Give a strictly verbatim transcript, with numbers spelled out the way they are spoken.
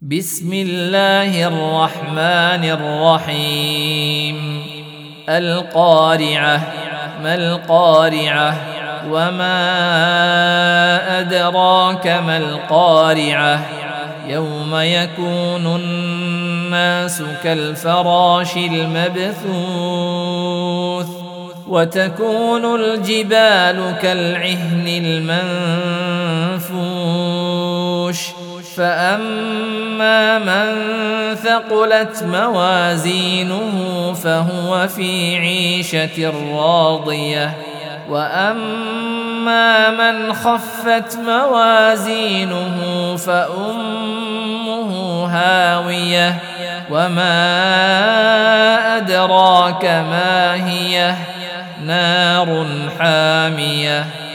بسم الله الرحمن الرحيم. القارعة. ما القارعة؟ وما أدراك ما القارعة؟ يوم يكون الناس كالفراش المبثوث وتكون الجبال كالعهن المنفوش فأما من ثقلت موازينه فهو في عيشة راضية وأما من خفت موازينه فأمه هاوية وما أدراك ما هي نار حامية